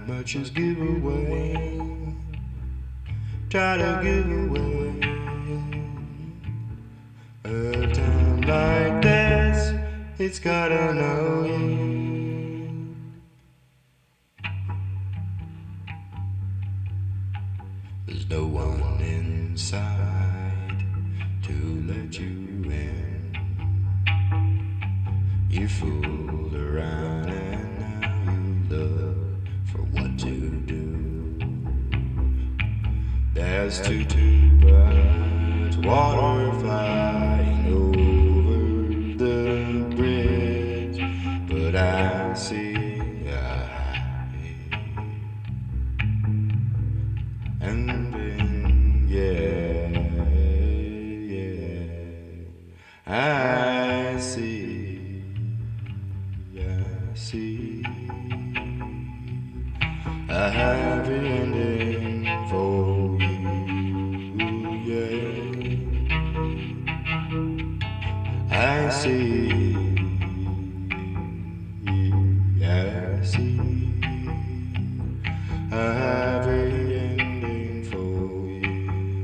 much is give away. Try to give away. A time like this, it's gotta know you. There's no one inside to let you in. You fooled around and now you look for what to do. There's too much water flying over the bridge, but I see and then, yeah, I see, a happy ending for you, yeah. I see, a happy ending for you,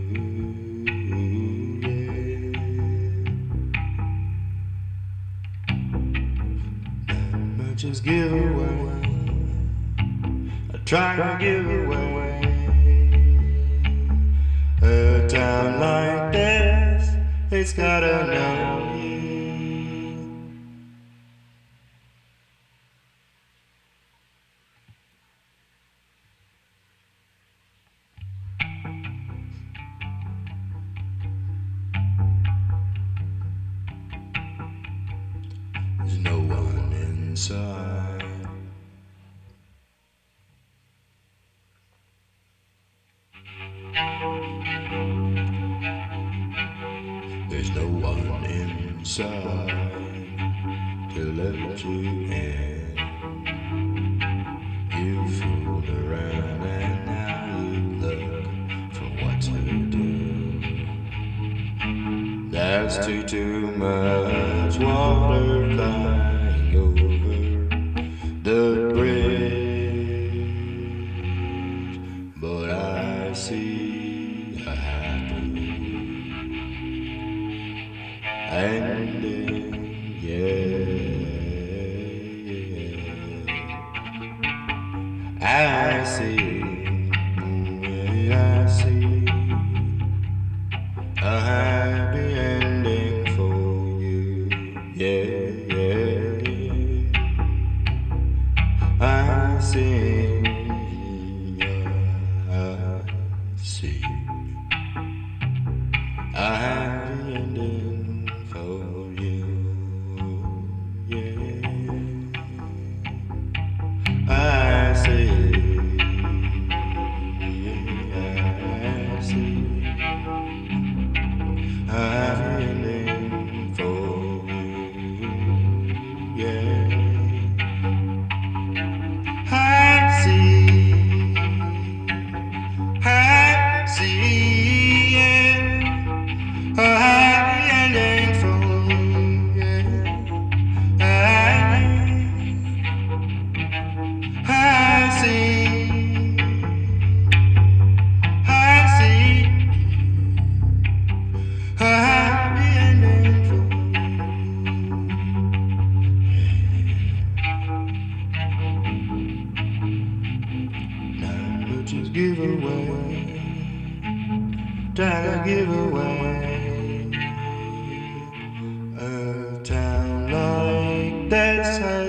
yeah. Not much is give away. I try to give away. A town like this, it's gotta know you. There's no one inside. There's no one inside to let you in. You fooled around and now you look for what to do. There's too much water flying over the bridge, but I see a happy ending, yeah. I see, I see a happy ending for you, yeah. I see, a happy ending for you, yeah. I see, a happy ending for you, yeah. I see, yeah. A happy ending for you, yeah. I see, a happy ending for you. Not much is give away. Try to give away. A town like this.